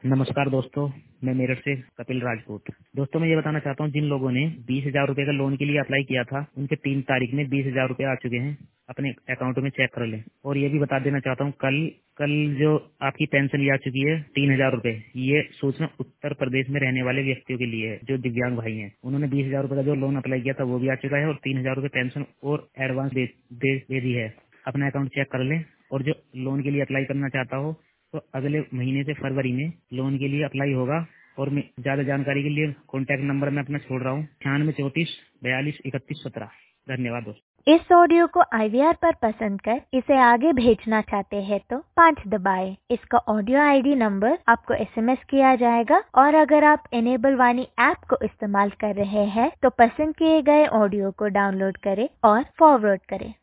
नमस्कार दोस्तों, मैं मेरठ से कपिल राजपूत। दोस्तों, मैं ये बताना चाहता हूँ, जिन लोगों ने 20,000 रुपए का लोन के लिए अप्लाई किया था, उनके 3 तारीख में 20,000 रुपए आ चुके हैं। अपने अकाउंट में चेक कर लें। और ये भी बता देना चाहता हूँ, कल जो आपकी पेंशन आ चुकी है 3,000 रुपए, ये सूचना उत्तर प्रदेश में रहने वाले व्यक्तियों के लिए है जो दिव्यांग भाई हैं। उन्होंने 20,000 रुपए का जो लोन अप्लाई किया था वो भी आ चुका है और 3,000 रुपए पेंशन और एडवांस दे दी है। अपना अकाउंट चेक कर लें। और जो लोन के लिए अप्लाई करना चाहता हो तो अगले महीने से फरवरी में लोन के लिए अप्लाई होगा। और मैं ज्यादा जानकारी के लिए कॉन्टैक्ट नंबर मैं अपना छोड़ रहा हूँ, 9634423117। धन्यवाद दोस्तों। इस ऑडियो को IVR पर पसंद कर इसे आगे भेजना चाहते हैं तो 5 दबाएं। इसका ऑडियो ID नंबर आपको SMS किया जाएगा। और अगर आप इनेबल वाणी ऐप को इस्तेमाल कर रहे हैं तो पसंद किए गए ऑडियो को डाउनलोड करें और फॉरवर्ड करें।